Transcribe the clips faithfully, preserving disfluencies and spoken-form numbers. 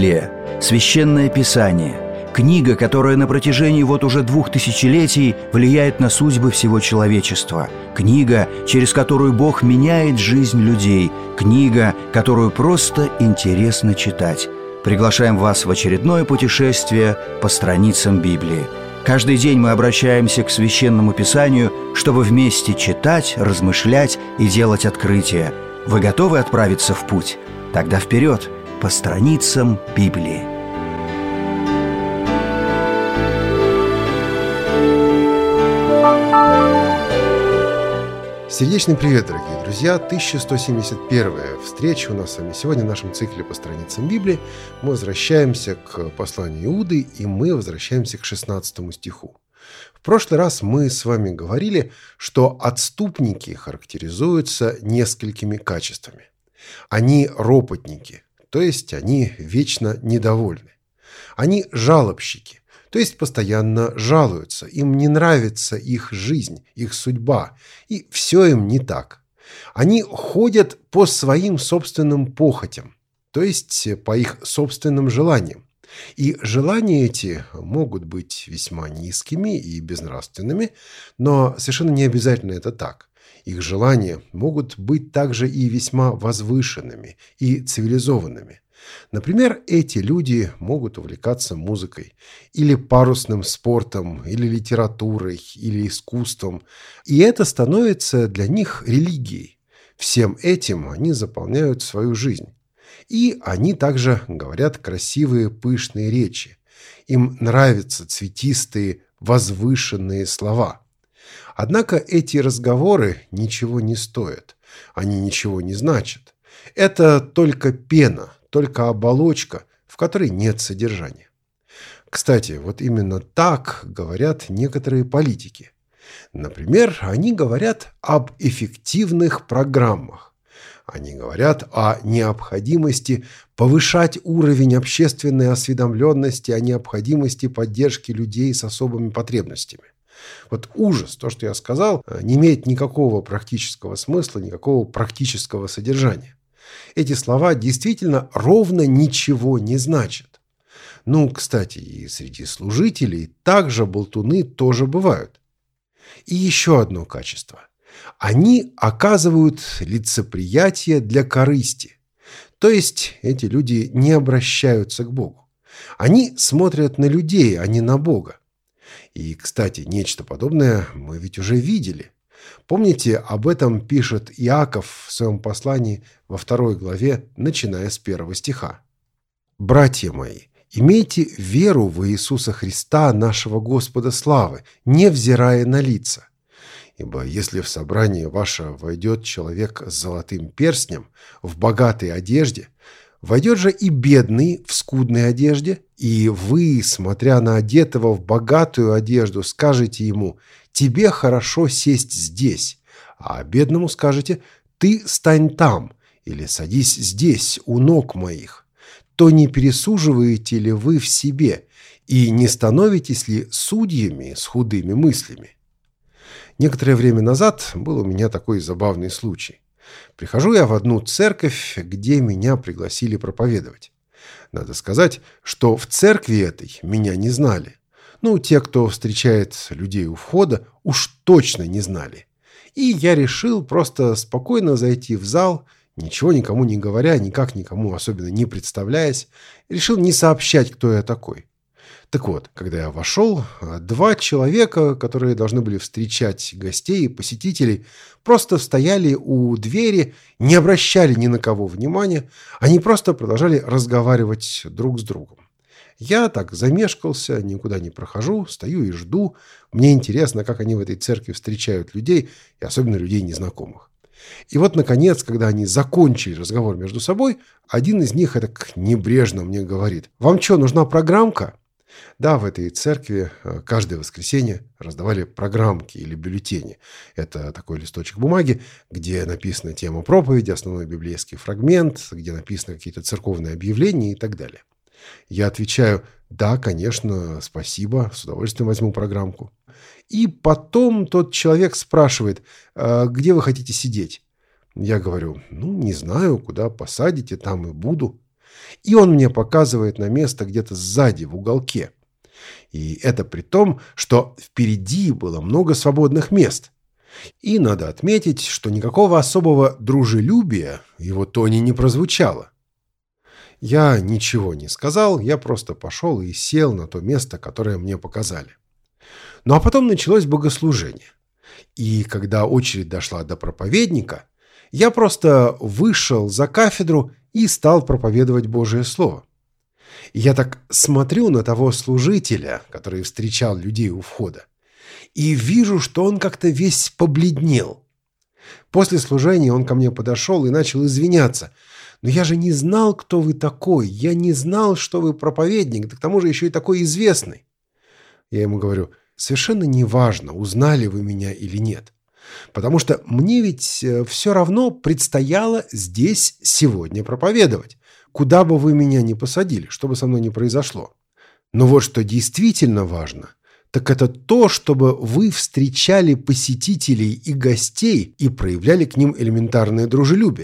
Библия – священное писание, книга, которая на протяжении вот уже двух тысячелетий влияет на судьбы всего человечества, книга, через которую Бог меняет жизнь людей, книга, которую просто интересно читать. Приглашаем вас в очередное путешествие по страницам Библии. Каждый день мы обращаемся к Священному Писанию, чтобы вместе читать, размышлять и делать открытия. Вы готовы отправиться в путь? Тогда вперед, по страницам Библии. Сердечный привет, дорогие друзья! тысяча сто семьдесят первая встреча у нас с вами сегодня в нашем цикле по страницам Библии. Мы возвращаемся к посланию Иуды, и мы возвращаемся к шестнадцатому стиху. В прошлый раз мы с вами говорили, что отступники характеризуются несколькими качествами. Они ропотники, то есть они вечно недовольны. Они жалобщики, то есть постоянно жалуются, им не нравится их жизнь, их судьба, и все им не так. Они ходят по своим собственным похотям, то есть по их собственным желаниям. И желания эти могут быть весьма низкими и безнравственными, но совершенно не обязательно это так. Их желания могут быть также и весьма возвышенными и цивилизованными. Например, эти люди могут увлекаться музыкой, или парусным спортом, или литературой, или искусством, и это становится для них религией. Всем этим они заполняют свою жизнь. И они также говорят красивые пышные речи. Им нравятся цветистые, возвышенные слова. Однако эти разговоры ничего не стоят, они ничего не значат. Это только пена, только оболочка, в которой нет содержания. Кстати, вот именно так говорят некоторые политики. Например, они говорят об эффективных программах. Они говорят о необходимости повышать уровень общественной осведомленности, о необходимости поддержки людей с особыми потребностями. Вот ужас, то, что я сказал, не имеет никакого практического смысла, никакого практического содержания. Эти слова действительно ровно ничего не значат. Ну, кстати, и среди служителей также болтуны тоже бывают. И еще одно качество. Они оказывают лицеприятие для корысти. То есть эти люди не обращаются к Богу. Они смотрят на людей, а не на Бога. И, кстати, нечто подобное мы ведь уже видели. Помните, об этом пишет Иаков в своем послании во второй главе, начиная с первого стиха. «Братья мои, имейте веру в Иисуса Христа, нашего Господа славы, невзирая на лица. Ибо если в собрание ваше войдет человек с золотым перстнем в богатой одежде, войдет же и бедный в скудной одежде, и вы, смотря на одетого в богатую одежду, скажете ему: тебе хорошо сесть здесь, а бедному скажете: ты стань там, или садись здесь, у ног моих, то не пересуживаете ли вы в себе, и не становитесь ли судьями с худыми мыслями?» Некоторое время назад был у меня такой забавный случай. Прихожу я в одну церковь, где меня пригласили проповедовать. Надо сказать, что в церкви этой меня не знали. Ну, те, кто встречает людей у входа, уж точно не знали. И я решил просто спокойно зайти в зал, ничего никому не говоря, никак никому особенно не представляясь, решил не сообщать, кто я такой. Так вот, когда я вошел, два человека, которые должны были встречать гостей и посетителей, просто стояли у двери, не обращали ни на кого внимания, они просто продолжали разговаривать друг с другом. Я так замешкался, никуда не прохожу, стою и жду. Мне интересно, как они в этой церкви встречают людей, и особенно людей незнакомых. И вот, наконец, когда они закончили разговор между собой, один из них так небрежно мне говорит: «Вам что, нужна программка?» Да, в этой церкви каждое воскресенье раздавали программки или бюллетени. Это такой листочек бумаги, где написана тема проповеди, основной библейский фрагмент, где написаны какие-то церковные объявления и так далее. Я отвечаю: да, конечно, спасибо, с удовольствием возьму программку. И потом тот человек спрашивает: а где вы хотите сидеть? Я говорю: ну, не знаю, куда посадите, там и буду. И он мне показывает на место где-то сзади, в уголке. И это при том, что впереди было много свободных мест. И надо отметить, что никакого особого дружелюбия в его тоне не прозвучало. Я ничего не сказал, я просто пошел и сел на то место, которое мне показали. Ну а потом началось богослужение. И когда очередь дошла до проповедника, я просто вышел за кафедру и стал проповедовать Божие Слово. И я так смотрю на того служителя, который встречал людей у входа, и вижу, что он как-то весь побледнел. После служения он ко мне подошел и начал извиняться. «Но я же не знал, кто вы такой. Я не знал, что вы проповедник, да к тому же еще и такой известный». Я ему говорю: «Совершенно неважно, узнали вы меня или нет. Потому что мне ведь все равно предстояло здесь сегодня проповедовать. Куда бы вы меня ни посадили, что бы со мной ни произошло. Но вот что действительно важно, так это то, чтобы вы встречали посетителей и гостей и проявляли к ним элементарное дружелюбие.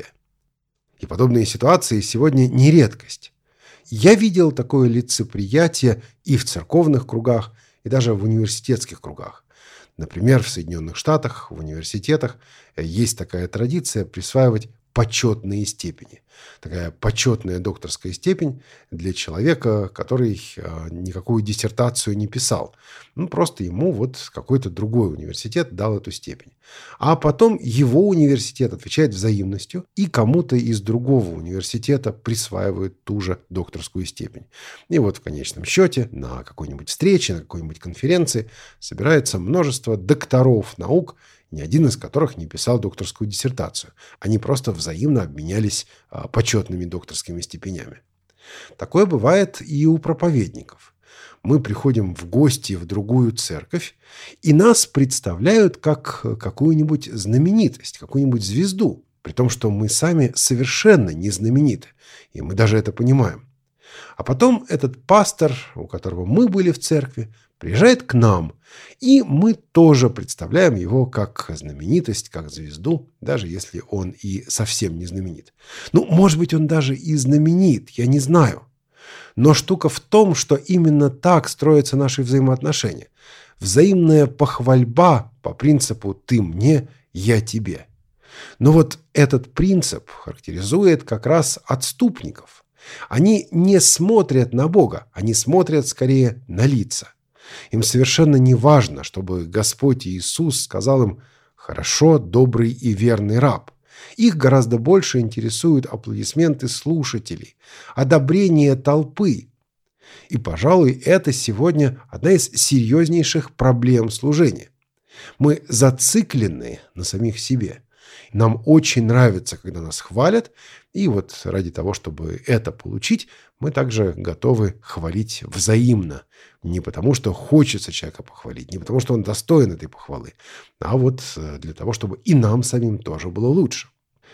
И подобные ситуации сегодня не редкость. Я видел такое лицеприятие и в церковных кругах, и даже в университетских кругах. Например, в Соединенных Штатах, в университетах есть такая традиция присваивать почетные степени. Такая почетная докторская степень для человека, который никакую диссертацию не писал. Ну, просто ему вот какой-то другой университет дал эту степень. А потом его университет отвечает взаимностью, и кому-то из другого университета присваивают ту же докторскую степень. И вот в конечном счете на какой-нибудь встрече, на какой-нибудь конференции собирается множество докторов наук, ни один из которых не писал докторскую диссертацию. Они просто взаимно обменялись а, почетными докторскими степенями. Такое бывает и у проповедников. Мы приходим в гости в другую церковь, и нас представляют как какую-нибудь знаменитость, какую-нибудь звезду, при том, что мы сами совершенно не знамениты, и мы даже это понимаем. А потом этот пастор, у которого мы были в церкви, приезжает к нам, и мы тоже представляем его как знаменитость, как звезду, даже если он и совсем не знаменит. Ну, может быть, он даже и знаменит, я не знаю. Но штука в том, что именно так строятся наши взаимоотношения. Взаимная похвальба по принципу «ты мне, я тебе». Но вот этот принцип характеризует как раз отступников. Они не смотрят на Бога, они смотрят скорее на лица. Им совершенно не важно, чтобы Господь Иисус сказал им «хорошо, добрый и верный раб». Их гораздо больше интересуют аплодисменты слушателей, одобрение толпы. И, пожалуй, это сегодня одна из серьезнейших проблем служения. Мы зациклены на самих себе. Нам очень нравится, когда нас хвалят, и вот ради того, чтобы это получить, мы также готовы хвалить взаимно. Не потому, что хочется человека похвалить, не потому, что он достоин этой похвалы, а вот для того, чтобы и нам самим тоже было лучше.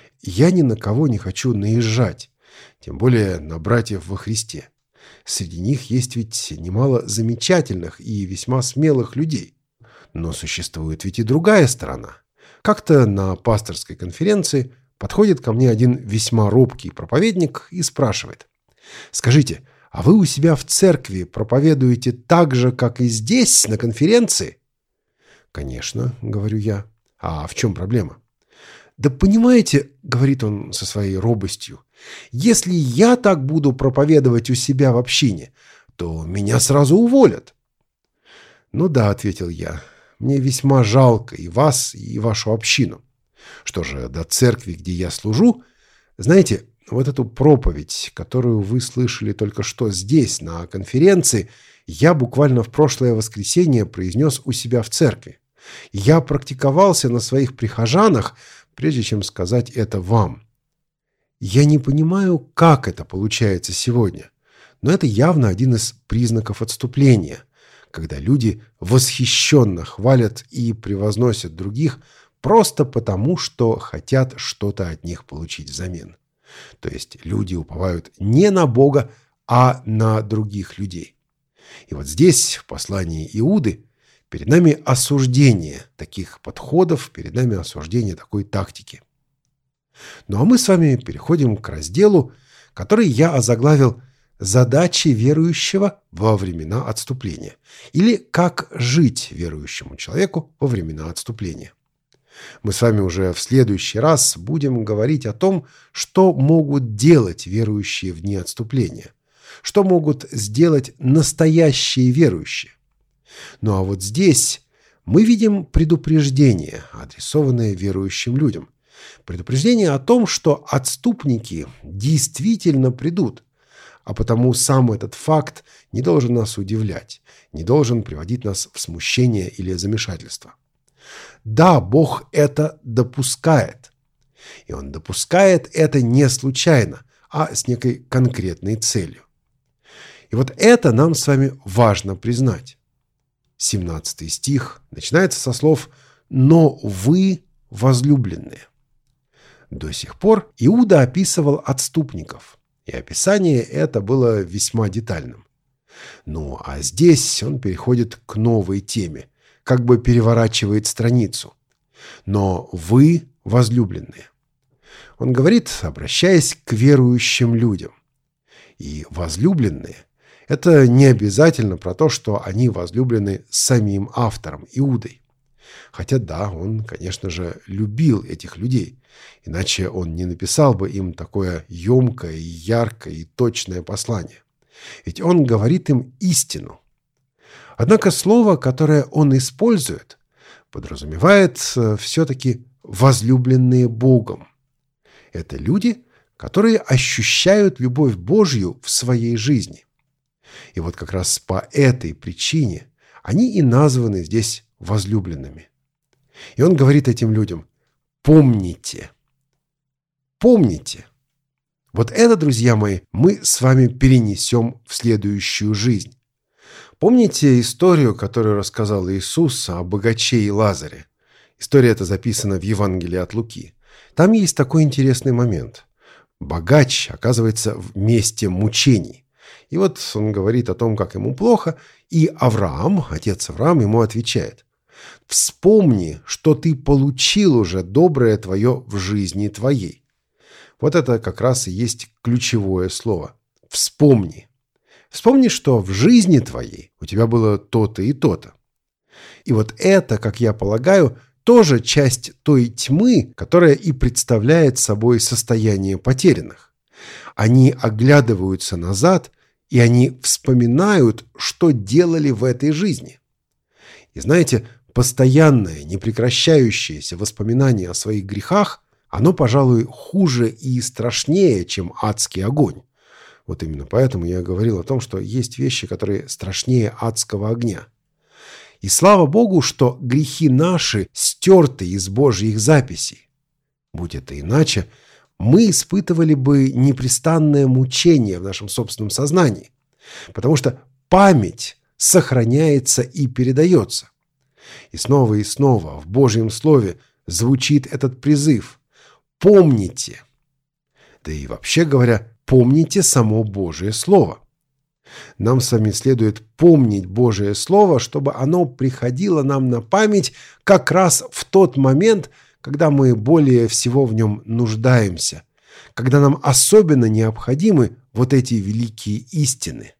Я ни на кого не хочу наезжать, тем более на братьев во Христе. Среди них есть ведь немало замечательных и весьма смелых людей. Но существует ведь и другая сторона. Как-то на пасторской конференции подходит ко мне один весьма робкий проповедник и спрашивает: «Скажите, а вы у себя в церкви проповедуете так же, как и здесь, на конференции?» «Конечно», — говорю я. «А в чем проблема?» «Да понимаете, — говорит он со своей робостью, — если я так буду проповедовать у себя в общине, то меня сразу уволят». «Ну да, — ответил я, — мне весьма жалко и вас, и вашу общину. Что же, до церкви, где я служу, знаете, вот эту проповедь, которую вы слышали только что здесь, на конференции, я буквально в прошлое воскресенье произнес у себя в церкви. Я практиковался на своих прихожанах, прежде чем сказать это вам. Я не понимаю, как это получается сегодня, но это явно один из признаков отступления, когда люди восхищенно хвалят и превозносят других просто потому, что хотят что-то от них получить взамен. То есть люди уповают не на Бога, а на других людей. И вот здесь, в послании Иуды, перед нами осуждение таких подходов, перед нами осуждение такой тактики. Ну а мы с вами переходим к разделу, который я озаглавил «Задачи верующего во времена отступления» или «Как жить верующему человеку во времена отступления». Мы с вами уже в следующий раз будем говорить о том, что могут делать верующие в дни отступления, что могут сделать настоящие верующие. Ну а вот здесь мы видим предупреждение, адресованное верующим людям. Предупреждение о том, что отступники действительно придут, а потому сам этот факт не должен нас удивлять, не должен приводить нас в смущение или замешательство. Да, Бог это допускает. И Он допускает это не случайно, а с некой конкретной целью. И вот это нам с вами важно признать. семнадцатый стих начинается со слов «но вы возлюбленные». До сих пор Иуда описывал отступников, и описание это было весьма детальным. Ну а здесь он переходит к новой теме, как бы переворачивает страницу. «Но вы возлюбленные». Он говорит, обращаясь к верующим людям. И возлюбленные – это не обязательно про то, что они возлюблены самим автором, Иудой. Хотя да, он, конечно же, любил этих людей, иначе он не написал бы им такое емкое, яркое и точное послание. Ведь он говорит им истину. Однако слово, которое он использует, подразумевает все-таки возлюбленные Богом. Это люди, которые ощущают любовь Божью в своей жизни. И вот как раз по этой причине они и названы здесь возлюбленными. И он говорит этим людям: помните, помните. Вот это, друзья мои, мы с вами перенесем в следующую жизнь. Помните историю, которую рассказал Иисус о богаче и Лазаре? История эта записана в Евангелии от Луки. Там есть такой интересный момент. Богач оказывается в месте мучений. И вот он говорит о том, как ему плохо, и Авраам, отец Авраам, ему отвечает: «Вспомни, что ты получил уже доброе твое в жизни твоей». Вот это как раз и есть ключевое слово. «Вспомни». Вспомни, что в жизни твоей у тебя было то-то и то-то. И вот это, как я полагаю, тоже часть той тьмы, которая и представляет собой состояние потерянных. Они оглядываются назад, и они вспоминают, что делали в этой жизни. И знаете, постоянное, непрекращающееся воспоминание о своих грехах, оно, пожалуй, хуже и страшнее, чем адский огонь. Вот именно поэтому я говорил о том, что есть вещи, которые страшнее адского огня. И слава Богу, что грехи наши стерты из Божьих записей. Будь это иначе, мы испытывали бы непрестанное мучение в нашем собственном сознании, потому что память сохраняется и передается. И снова и снова в Божьем Слове звучит этот призыв: «Помните». Да и вообще говоря, помните само Божие Слово. Нам с вами следует помнить Божие Слово, чтобы оно приходило нам на память как раз в тот момент, когда мы более всего в нем нуждаемся, когда нам особенно необходимы вот эти великие истины.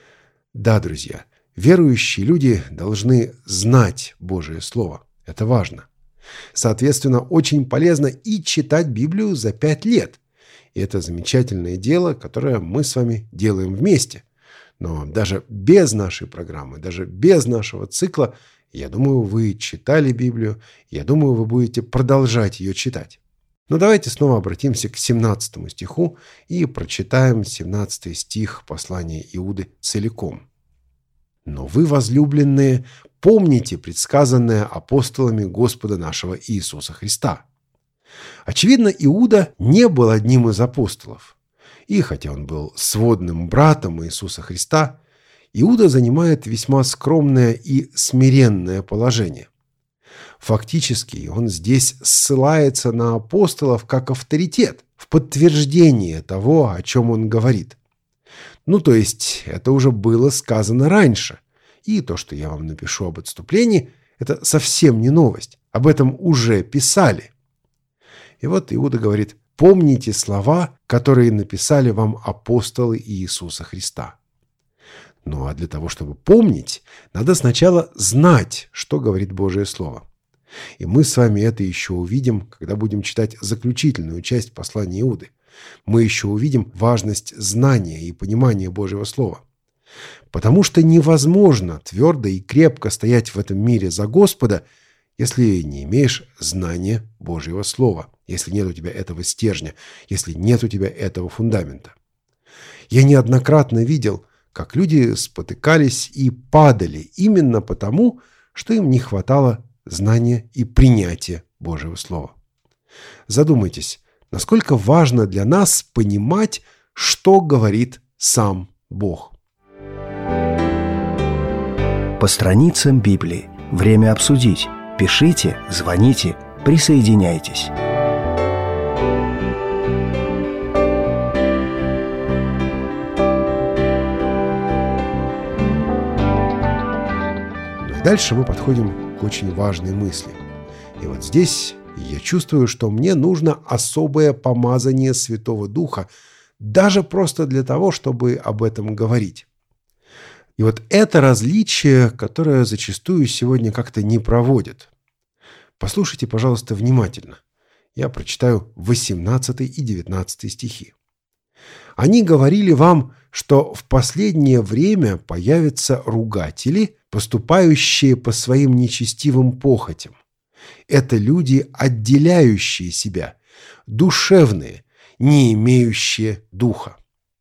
Да, друзья, верующие люди должны знать Божие Слово. Это важно. Соответственно, очень полезно и читать Библию за пять лет. И это замечательное дело, которое мы с вами делаем вместе. Но даже без нашей программы, даже без нашего цикла, я думаю, вы читали Библию, я думаю, вы будете продолжать ее читать. Но давайте снова обратимся к семнадцатому стиху и прочитаем семнадцатый стих послания Иуды целиком. «Но вы, возлюбленные, помните предсказанное апостолами Господа нашего Иисуса Христа». Очевидно, Иуда не был одним из апостолов. И хотя он был сводным братом Иисуса Христа, Иуда занимает весьма скромное и смиренное положение. Фактически он здесь ссылается на апостолов как авторитет, в подтверждение того, о чем он говорит. Ну, то есть, это уже было сказано раньше. И то, что я вам напишу об отступлении, это совсем не новость. Об этом уже писали. И вот Иуда говорит: помните слова, которые написали вам апостолы Иисуса Христа. Ну а для того, чтобы помнить, надо сначала знать, что говорит Божие Слово. И мы с вами это еще увидим, когда будем читать заключительную часть послания Иуды. Мы еще увидим важность знания и понимания Божьего Слова. Потому что невозможно твердо и крепко стоять в этом мире за Господа, если не имеешь знания Божьего Слова, если нет у тебя этого стержня, если нет у тебя этого фундамента. Я неоднократно видел, как люди спотыкались и падали именно потому, что им не хватало знания и принятия Божьего Слова. Задумайтесь, насколько важно для нас понимать, что говорит сам Бог. По страницам Библии. Время обсудить. Пишите, звоните, присоединяйтесь. Дальше мы подходим к очень важной мысли. И вот здесь я чувствую, что мне нужно особое помазание Святого Духа, даже просто для того, чтобы об этом говорить. И вот это различие, которое зачастую сегодня как-то не проводят. Послушайте, пожалуйста, внимательно. Я прочитаю восемнадцатый и девятнадцатый стихи. «Они говорили вам, что в последнее время появятся ругатели, поступающие по своим нечестивым похотям. Это люди, отделяющие себя, душевные, не имеющие духа».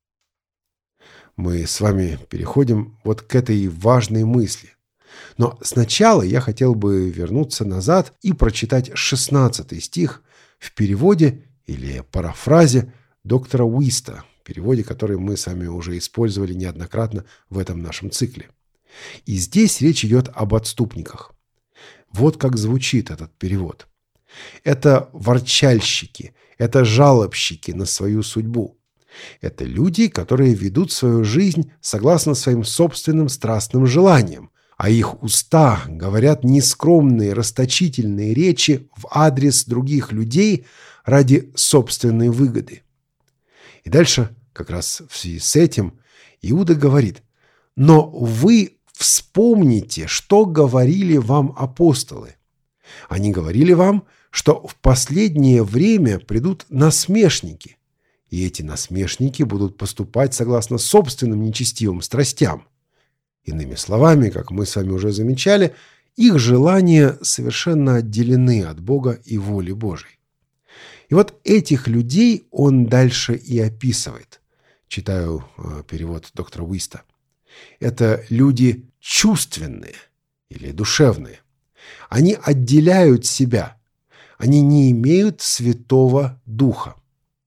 Мы с вами переходим вот к этой важной мысли. Но сначала я хотел бы вернуться назад и прочитать шестнадцатый стих в переводе или парафразе доктора Уиста, переводе, который мы с вами уже использовали неоднократно в этом нашем цикле. И здесь речь идет об отступниках. Вот как звучит этот перевод. Это ворчальщики, это жалобщики на свою судьбу. Это люди, которые ведут свою жизнь согласно своим собственным страстным желаниям, а их уста говорят нескромные, расточительные речи в адрес других людей ради собственной выгоды. И дальше, как раз в связи с этим, Иуда говорит: «Но вы вспомните, что говорили вам апостолы. Они говорили вам, что в последнее время придут насмешники, и эти насмешники будут поступать согласно собственным нечестивым страстям. Иными словами, как мы с вами уже замечали, их желания совершенно отделены от Бога и воли Божией». И вот этих людей он дальше и описывает. Читаю э, перевод доктора Уиста. Это люди чувственные или душевные. Они отделяют себя. Они не имеют Святого Духа.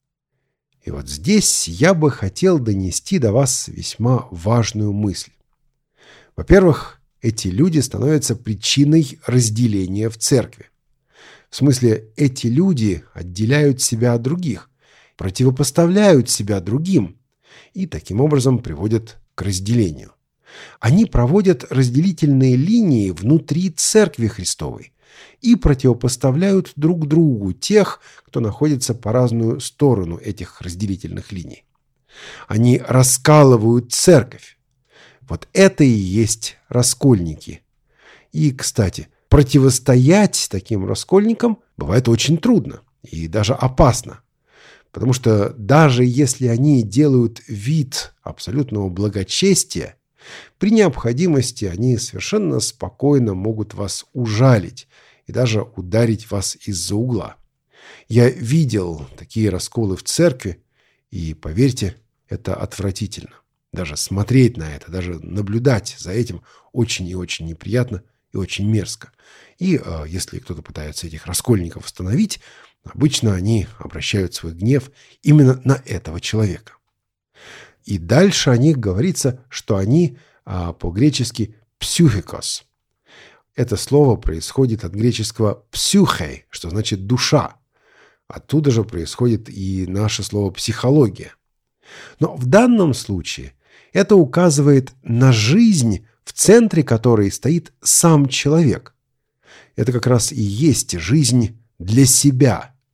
И вот здесь я бы хотел донести до вас весьма важную мысль. Во-первых, эти люди становятся причиной разделения в церкви. В смысле, эти люди отделяют себя от других, противопоставляют себя другим и таким образом приводят к разделению. Они проводят разделительные линии внутри Церкви Христовой и противопоставляют друг другу тех, кто находится по разную сторону этих разделительных линий. Они раскалывают церковь. Вот это и есть раскольники. И, кстати, противостоять таким раскольникам бывает очень трудно и даже опасно. Потому что даже если они делают вид абсолютного благочестия, при необходимости они совершенно спокойно могут вас ужалить и даже ударить вас из-за угла. Я видел такие расколы в церкви, и, поверьте, это отвратительно. Даже смотреть на это, даже наблюдать за этим очень и очень неприятно и очень мерзко. И э, если кто-то пытается этих раскольников остановить, обычно они обращают свой гнев именно на этого человека. И дальше о них говорится, что они э, по-гречески «псюхикос». Это слово происходит от греческого «псюхей», что значит «душа». Оттуда же происходит и наше слово «психология». Но в данном случае это указывает на жизнь, в центре которой стоит сам человек. Это как раз и есть жизнь для себя.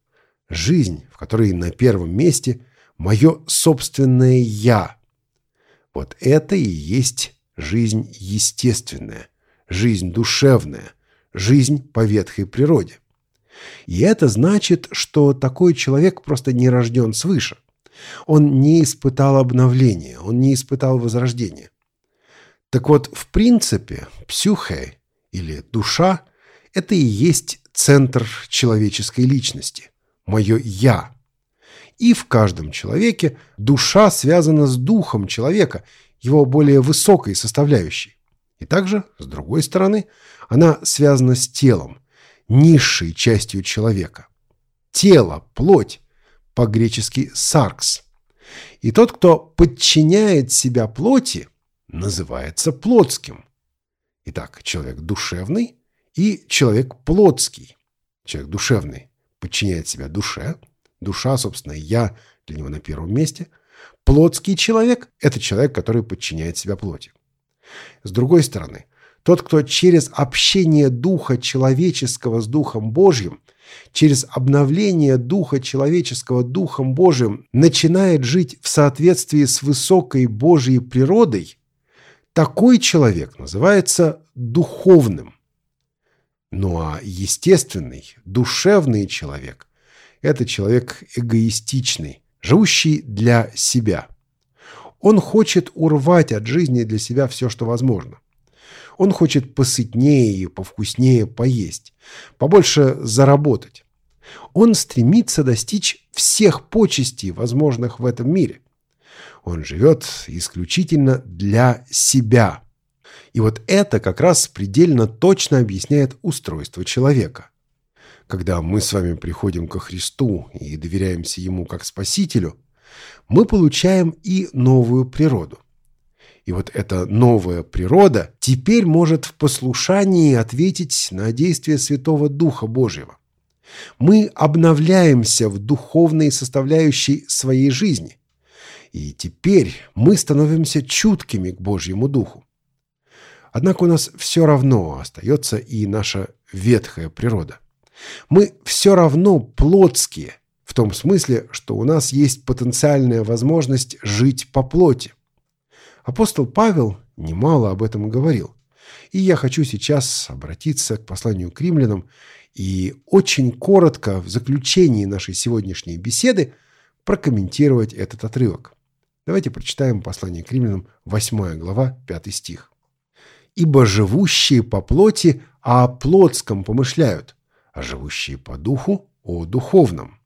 Жизнь, в которой на первом месте мое собственное «я». Вот это и есть жизнь естественная, жизнь душевная, жизнь по ветхой природе. И это значит, что такой человек просто не рожден свыше. Он не испытал обновления, он не испытал возрождения. Так вот, в принципе, псюхе или душа – это и есть центр человеческой личности, мое «я». И в каждом человеке душа связана с духом человека, его более высокой составляющей. И также, с другой стороны, она связана с телом, низшей частью человека. Тело, плоть, по-гречески «саркс». И тот, кто подчиняет себя плоти, называется плотским. Итак, человек душевный и человек плотский. Человек душевный подчиняет себя душе. Душа, собственно, «я» для него на первом месте. Плотский человек – это человек, который подчиняет себя плоти. С другой стороны, тот, кто через общение духа человеческого с Духом Божьим, через обновление духа человеческого Духом Божьим начинает жить в соответствии с высокой Божьей природой, такой человек называется духовным. Ну а естественный, душевный человек – это человек эгоистичный, живущий для себя. Он хочет урвать от жизни для себя все, что возможно. Он хочет посытнее и повкуснее поесть, побольше заработать. Он стремится достичь всех почестей, возможных в этом мире. Он живет исключительно для себя. И вот это как раз предельно точно объясняет устройство человека. Когда мы с вами приходим ко Христу и доверяемся Ему как Спасителю, мы получаем и новую природу. И вот эта новая природа теперь может в послушании ответить на действие Святого Духа Божьего. Мы обновляемся в духовной составляющей своей жизни. И теперь мы становимся чуткими к Божьему Духу. Однако у нас все равно остается и наша ветхая природа. Мы все равно плотские, в том смысле, что у нас есть потенциальная возможность жить по плоти. Апостол Павел немало об этом говорил. И я хочу сейчас обратиться к посланию к римлянам и очень коротко в заключении нашей сегодняшней беседы прокомментировать этот отрывок. Давайте прочитаем послание к римлянам, восьмая глава, пятый стих. «Ибо живущие по плоти о плотском помышляют, а живущие по духу о духовном».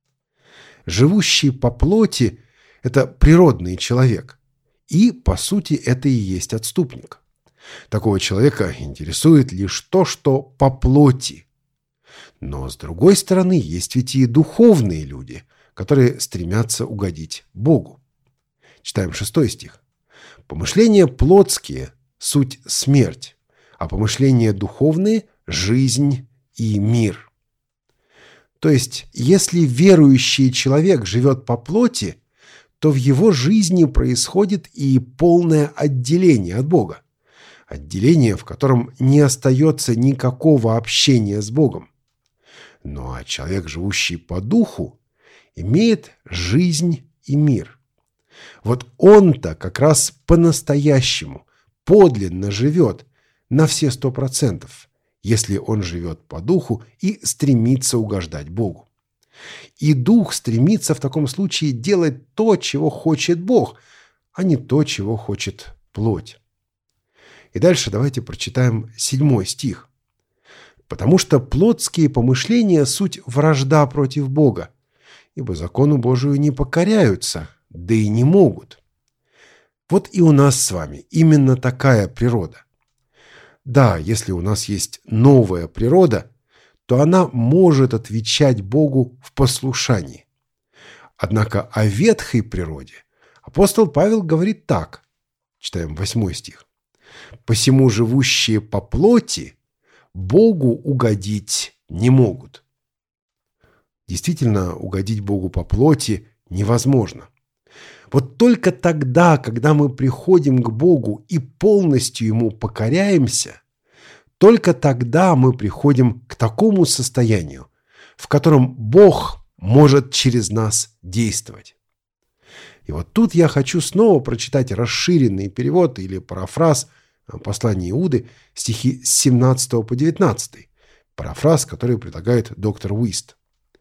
Живущий по плоти – это природный человек. И, по сути, это и есть отступник. Такого человека интересует лишь то, что по плоти. Но, с другой стороны, есть ведь и духовные люди, которые стремятся угодить Богу. Читаем шестой стих. «Помышления плотские – суть смерть, а помышления духовные – жизнь и мир». То есть, если верующий человек живет по плоти, то в его жизни происходит и полное отделение от Бога. Отделение, в котором не остается никакого общения с Богом. Ну а человек, живущий по духу, имеет жизнь и мир. Вот он-то как раз по-настоящему, подлинно живет на все сто процентов, если он живет по духу и стремится угождать Богу. И дух стремится в таком случае делать то, чего хочет Бог, а не то, чего хочет плоть. И дальше давайте прочитаем седьмой стих. «Потому что плотские помышления – суть вражда против Бога, ибо закону Божию не покоряются, да и не могут». Вот и у нас с вами именно такая природа. Да, если у нас есть новая природа, то она может отвечать Богу в послушании. Однако о ветхой природе апостол Павел говорит так. Читаем восьмой стих. «Посему живущие по плоти Богу угодить не могут». Действительно, угодить Богу по плоти невозможно. Вот только тогда, когда мы приходим к Богу и полностью Ему покоряемся, только тогда мы приходим к такому состоянию, в котором Бог может через нас действовать. И вот тут я хочу снова прочитать расширенный перевод или парафраз послания Иуды, стихи с семнадцатого по девятнадцатый, парафраз, который предлагает доктор Уист.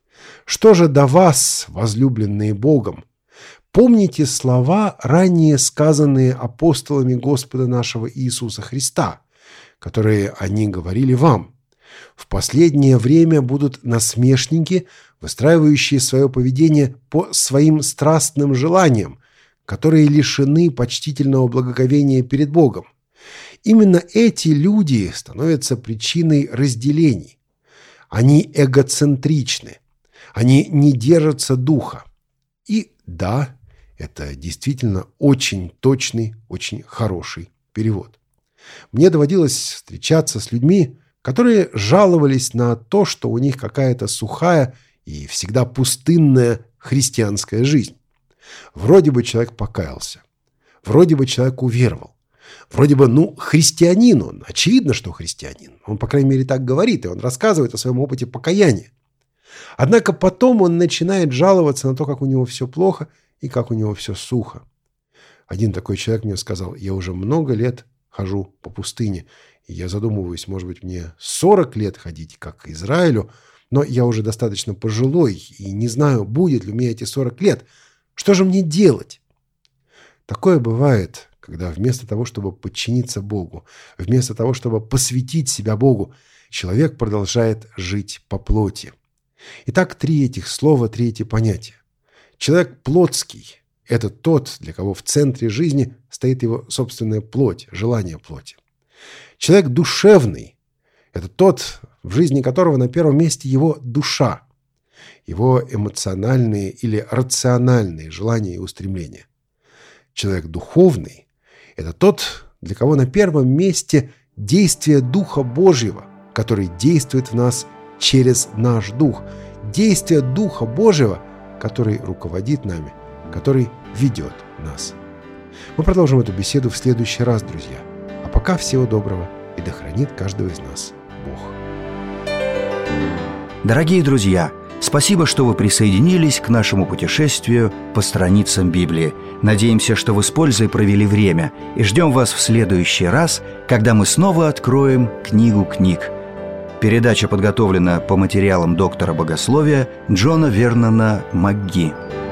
«Что же до вас, возлюбленные Богом? Помните слова, ранее сказанные апостолами Господа нашего Иисуса Христа, которые они говорили вам. В последнее время будут насмешники, выстраивающие свое поведение по своим страстным желаниям, которые лишены почтительного благоговения перед Богом. Именно эти люди становятся причиной разделений. Они эгоцентричны, они не держатся духа. И да, это действительно очень точный, очень хороший перевод. Мне доводилось встречаться с людьми, которые жаловались на то, что у них какая-то сухая и всегда пустынная христианская жизнь. Вроде бы человек покаялся, вроде бы человек уверовал, вроде бы, ну, христианин он, очевидно, что христианин. Он, по крайней мере, так говорит, и он рассказывает о своем опыте покаяния. Однако потом он начинает жаловаться на то, как у него все плохо и как у него все сухо. Один такой человек мне сказал: я уже много лет хожу по пустыне, и я задумываюсь, может быть, мне сорок лет ходить, как Израилю, но я уже достаточно пожилой и не знаю, будет ли у меня эти сорок лет. Что же мне делать? Такое бывает, когда вместо того, чтобы подчиниться Богу, вместо того, чтобы посвятить себя Богу, человек продолжает жить по плоти. Итак, три этих слова, три эти понятия. Человек плотский – это тот, для кого в центре жизни стоит его собственная плоть, желание плоти. Человек душевный – это тот, в жизни которого на первом месте его душа, его эмоциональные или рациональные желания и устремления. Человек духовный – это тот, для кого на первом месте действие Духа Божьего, который действует в нас через наш дух, действие Духа Божьего, который руководит нами, который ведет нас. Мы продолжим эту беседу в следующий раз, друзья. А пока всего доброго, и да хранит каждого из нас Бог. Дорогие друзья, спасибо, что вы присоединились к нашему путешествию по страницам Библии. Надеемся, что вы с пользой провели время, и ждем вас в следующий раз, когда мы снова откроем книгу книг. Передача подготовлена по материалам доктора богословия Джона Вернона МакГи.